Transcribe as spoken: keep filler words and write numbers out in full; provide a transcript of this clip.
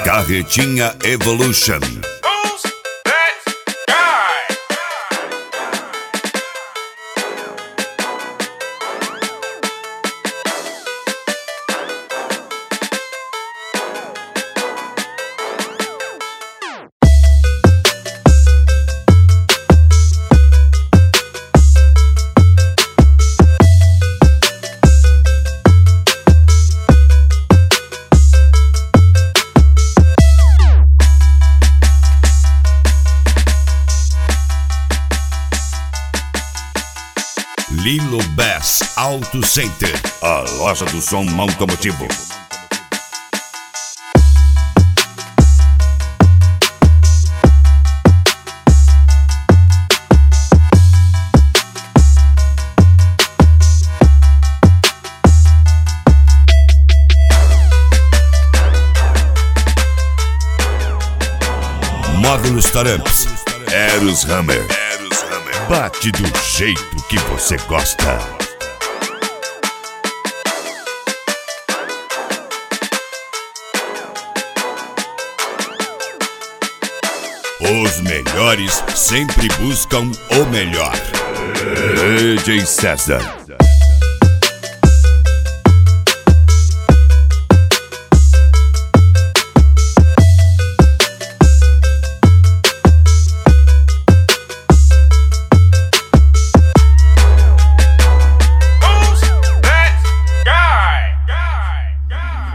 Carretinha Evolution. Who's that guy? Lilo Bass Auto Center, a loja do som automotivo. Módulos Taramps, Eros Hammer. Bate do jeito que você gosta. Os melhores sempre buscam o melhor. D J César.